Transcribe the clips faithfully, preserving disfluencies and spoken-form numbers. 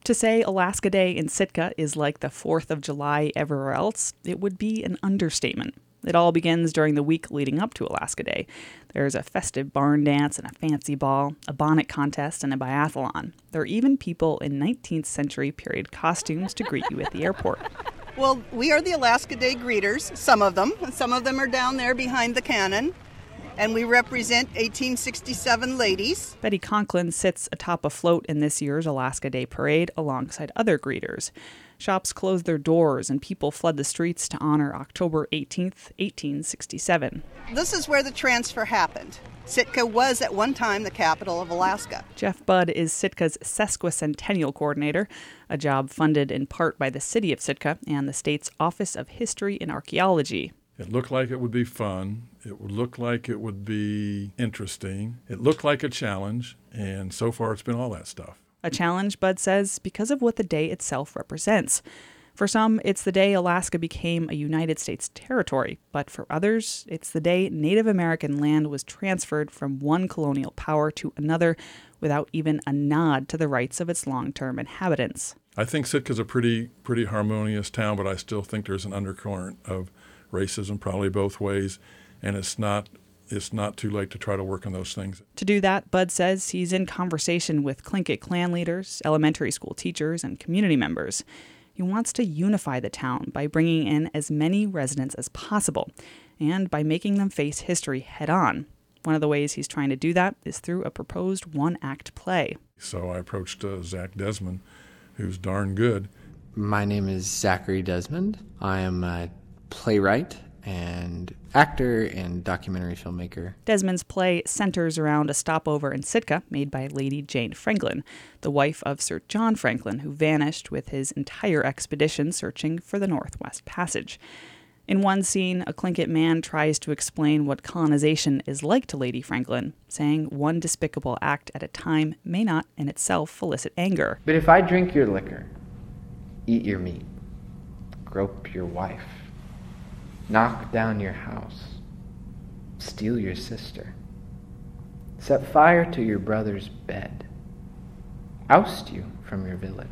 To say Alaska Day in Sitka is like the fourth of July everywhere else, it would be an understatement. It all begins during the week leading up to Alaska Day. There's a festive barn dance and a fancy ball, a bonnet contest, and a biathlon. There are even people in nineteenth century period costumes to greet you at the airport. Well, we are the Alaska Day greeters, some of them. And some of them are down there behind the cannon. And we represent eighteen sixty-seven ladies. Betty Conklin sits atop a float in this year's Alaska Day parade alongside other greeters. Shops closed their doors and people fled the streets to honor October eighteenth, eighteen sixty-seven. This is where the transfer happened. Sitka was at one time the capital of Alaska. Jeff Budd is Sitka's sesquicentennial coordinator, a job funded in part by the city of Sitka and the state's Office of History and Archaeology. It looked like it would be fun. It would look like it would be interesting. It looked like a challenge, and so far it's been all that stuff. A challenge, Budd says, because of what the day itself represents. For some, it's the day Alaska became a United States territory, but for others, it's the day Native American land was transferred from one colonial power to another without even a nod to the rights of its long-term inhabitants. I think Sitka's a pretty, pretty harmonious town, but I still think there's an undercurrent of racism, probably both ways, and it's not it's not too late to try to work on those things. To do that, Budd says he's in conversation with Tlingit clan leaders, elementary school teachers, and community members. He wants to unify the town by bringing in as many residents as possible and by making them face history head-on. One of the ways he's trying to do that is through a proposed one-act play. So I approached uh, Zach Desmond, who's darn good. My name is Zachary Desmond. I am a playwright and actor and documentary filmmaker. Desmond's play centers around a stopover in Sitka made by Lady Jane Franklin, the wife of Sir John Franklin, who vanished with his entire expedition searching for the Northwest Passage. In one scene, a Tlingit man tries to explain what colonization is like to Lady Franklin, saying one despicable act at a time may not in itself elicit anger. But if I drink your liquor, eat your meat, grope your wife, knock down your house, steal your sister, set fire to your brother's bed, oust you from your village,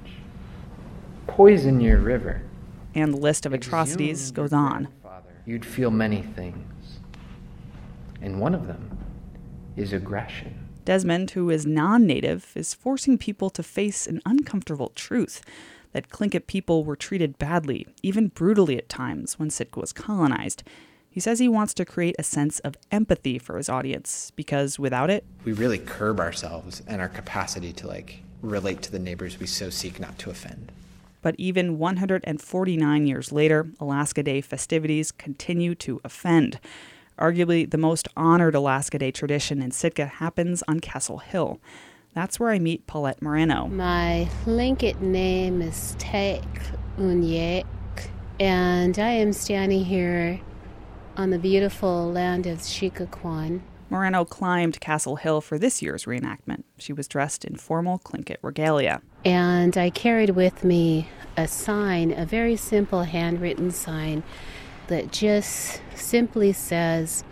poison your river, and the list of atrocities goes on. You'd feel many things, and one of them is aggression. Desmond, who is non-native, is forcing people to face an uncomfortable truth that Tlingit people were treated badly, even brutally at times, when Sitka was colonized. He says he wants to create a sense of empathy for his audience, because without it, we really curb ourselves and our capacity to like relate to the neighbors we so seek not to offend. But even one hundred forty-nine years later, Alaska Day festivities continue to offend. Arguably, the most honored Alaska Day tradition in Sitka happens on Castle Hill. That's where I meet Paulette Moreno. My Tlingit name is Taek Unyek, and I am standing here on the beautiful land of Shikakwan. Moreno climbed Castle Hill for this year's reenactment. She was dressed in formal Tlingit regalia. And I carried with me a sign, a very simple handwritten sign that just simply says,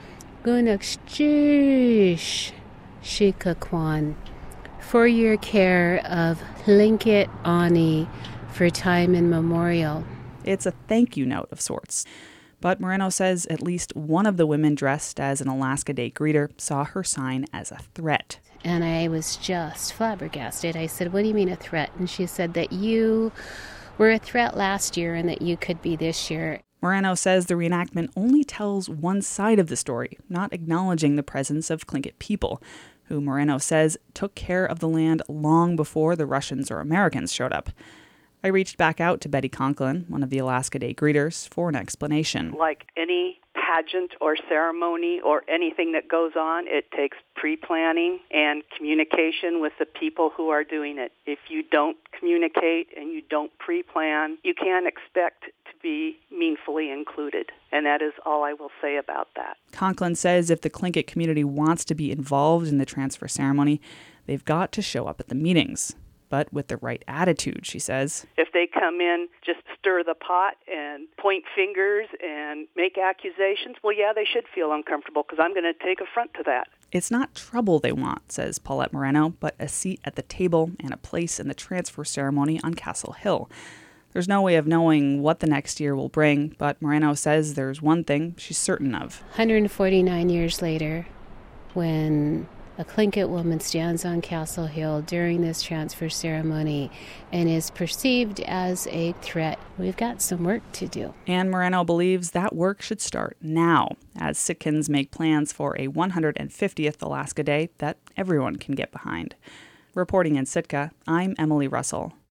Gunakshjish Shikakwan, for your care of Tlingit Ani for time immemorial. It's a thank you note of sorts. But Moreno says at least one of the women dressed as an Alaska Day greeter saw her sign as a threat. And I was just flabbergasted. I said, what do you mean a threat? And she said that you were a threat last year and that you could be this year. Moreno says the reenactment only tells one side of the story, not acknowledging the presence of Tlingit people, who Moreno says took care of the land long before the Russians or Americans showed up. I reached back out to Betty Conklin, one of the Alaska Day greeters, for an explanation. Like any pageant or ceremony or anything that goes on, it takes pre-planning and communication with the people who are doing it. If you don't communicate and you don't pre-plan, you can't expect to be meaningfully included. And that is all I will say about that. Conklin says if the Tlingit community wants to be involved in the transfer ceremony, they've got to show up at the meetings. But with the right attitude, she says. If they come in, just stir the pot and point fingers and make accusations, well, yeah, they should feel uncomfortable because I'm going to take affront to that. It's not trouble they want, says Paulette Moreno, but a seat at the table and a place in the transfer ceremony on Castle Hill. There's no way of knowing what the next year will bring, but Moreno says there's one thing she's certain of. one hundred forty-nine years later, when a Tlingit woman stands on Castle Hill during this transfer ceremony and is perceived as a threat, we've got some work to do. And Moreno believes that work should start now, as Sitkans make plans for a one hundred fiftieth Alaska Day that everyone can get behind. Reporting in Sitka, I'm Emily Russell.